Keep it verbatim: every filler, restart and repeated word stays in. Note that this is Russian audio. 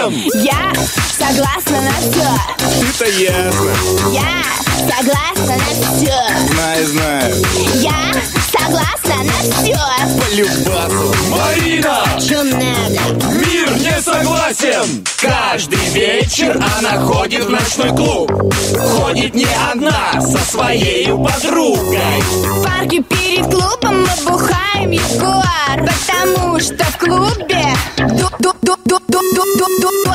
согласен? Я согласна на все. Ты-то ясно. Я согласна на все. Знаю, знаю. Я согласна на все. По любасу. Марина! Чё надо? Мир не согласен! Каждый вечер она ходит в ночной клуб. Ходит не одна, со своей подругой. В парке перед клубом мы бухаем Ягуар, потому что в клубе ду-ду-ду-ду-ду-ду-ду